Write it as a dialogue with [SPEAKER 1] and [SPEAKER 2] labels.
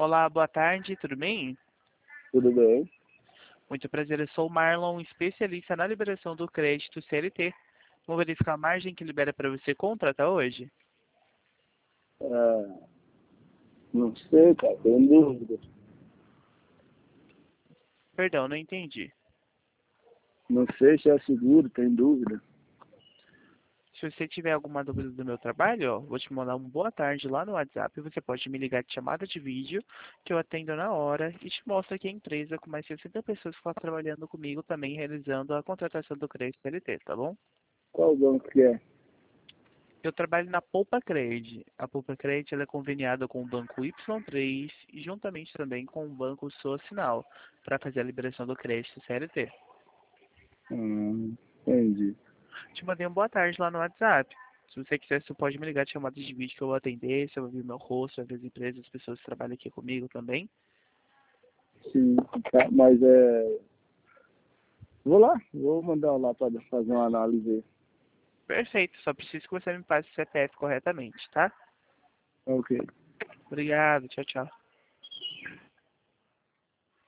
[SPEAKER 1] Olá, boa tarde, tudo bem?
[SPEAKER 2] Tudo bem?
[SPEAKER 1] Muito prazer, eu sou o Marlon, especialista na liberação do crédito CLT. Vou verificar a margem que libera para você contratar hoje?
[SPEAKER 2] Ah, não sei, cara, tenho dúvida.
[SPEAKER 1] Perdão, não entendi.
[SPEAKER 2] Não sei se é seguro, tenho dúvida.
[SPEAKER 1] Se você tiver alguma dúvida do meu trabalho, ó, vou te mandar uma boa tarde lá no WhatsApp. Você pode me ligar de chamada de vídeo, que eu atendo na hora e te mostro aqui a empresa com mais de 60 pessoas que estão trabalhando comigo também, realizando a contratação do crédito CLT, tá bom?
[SPEAKER 2] Qual banco que é?
[SPEAKER 1] Eu trabalho na Poupa Cred. A Poupa Cred ela é conveniada com o banco Y3 e juntamente também com o banco Social para fazer a liberação do crédito CLT.
[SPEAKER 2] Entendi.
[SPEAKER 1] Te mandei uma boa tarde lá no WhatsApp. Se você quiser, você pode me ligar de chamada de vídeo que eu vou atender. Você vai ver meu rosto, vai ver as empresas, as pessoas que trabalham aqui comigo também.
[SPEAKER 2] Sim, tá, mas vou lá, vou mandar lá para fazer uma análise aí.
[SPEAKER 1] Perfeito, só preciso que você me passe o CPF corretamente, tá?
[SPEAKER 2] Ok.
[SPEAKER 1] Obrigado, tchau, tchau.